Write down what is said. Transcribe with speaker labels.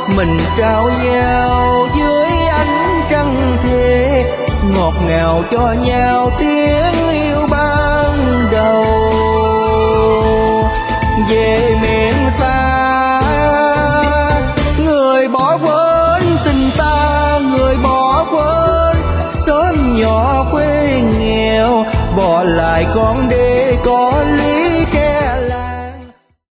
Speaker 1: mình trao nhau dưới ánh trăng thề, ngọt ngào cho nhau tiếng yêu ban đầu. Về